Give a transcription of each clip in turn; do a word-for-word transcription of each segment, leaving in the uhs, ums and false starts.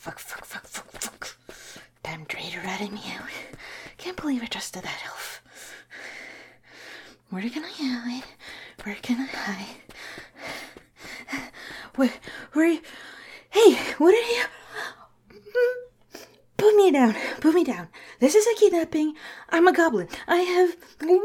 Fuck, fuck, fuck, fuck, fuck. Damn traitor ratting me out. Can't believe I trusted that elf. Where can I hide? Where can I hide? Where, where are you? Hey, what are you? Put me down. Put me down. This is a kidnapping. I'm a goblin. I have...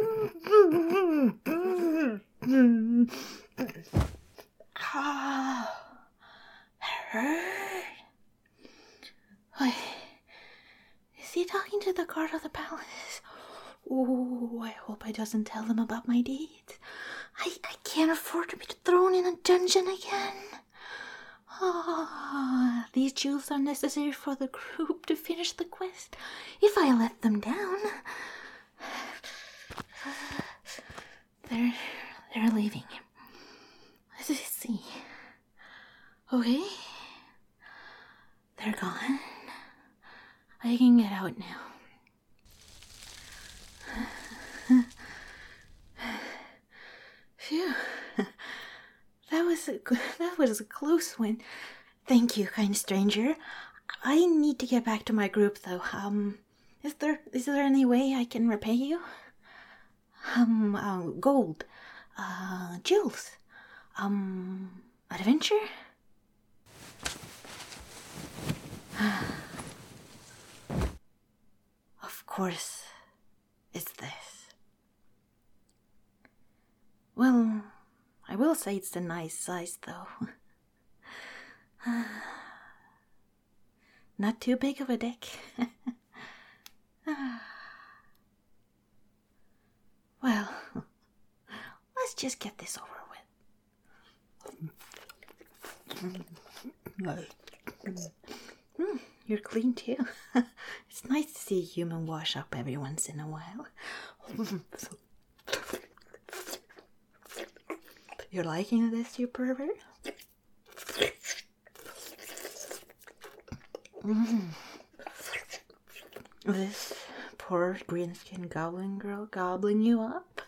Ah, hurt. Wait, is he talking to the guard of the palace? Oh, I hope I doesn't tell them about my deeds. I, I can't afford to be thrown in a dungeon again. Ah, these jewels are necessary for the group to finish the quest. If I let them down... They're, they're leaving. Let's see. Okay. They're gone. I can get out now. Phew. That was a, that was a close one. Thank you, kind stranger. I need to get back to my group, though. Um, is there is there any way I can repay you? Um, uh, gold, uh, jewels, um, adventure? Of course, it's this. Well, I will say it's a nice size, though. Not too big of a dick. Well, let's just get this over with. Mm, you're clean too. It's nice to see a human wash up every once in a while. You're liking this, you pervert? Mm. This poor green-skinned goblin girl gobbling you up?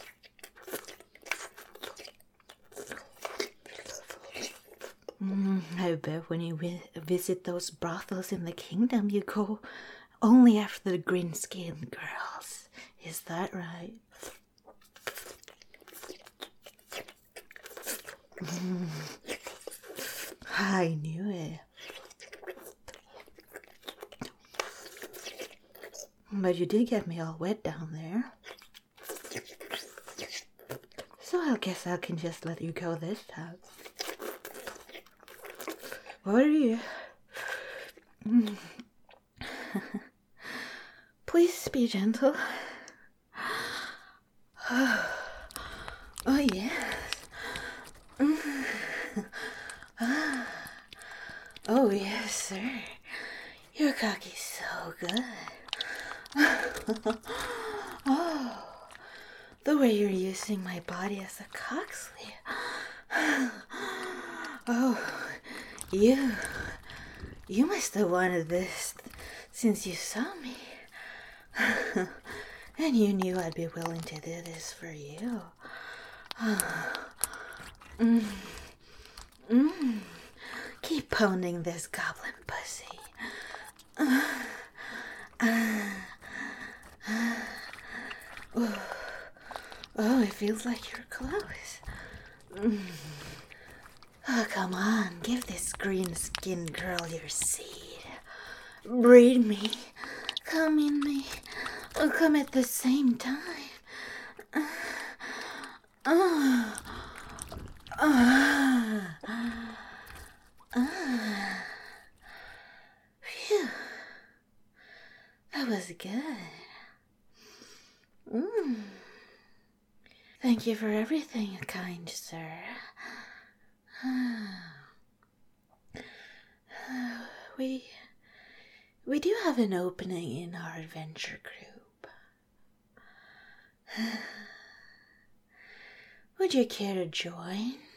Mm, I bet when you vi- visit those brothels in the kingdom, you go only after the green-skinned girls. Is that right? Mm. I knew it. But you did get me all wet down there. So I guess I can just let you go this time. What are you? Mm. Please be gentle. Oh, yes. Mm. Oh, yes, sir. Your cock is so good. Oh, the way you're using my body as a cock sleeve. Oh, you, you must have wanted this since you saw me. And you knew I'd be willing to do this for you. Mm. Mm. Keep pounding this goblin pussy. Uh, uh, uh. Oh. Oh, it feels like you're close. Mm. Oh, come on, give this green-skinned girl your seed. Breed me. Come in me. Oh, come at the same time. Uh, uh, uh, uh. Phew. That was good. Mm. Thank you for everything, kind sir. We we do have an opening in our adventure group. Would you care to join?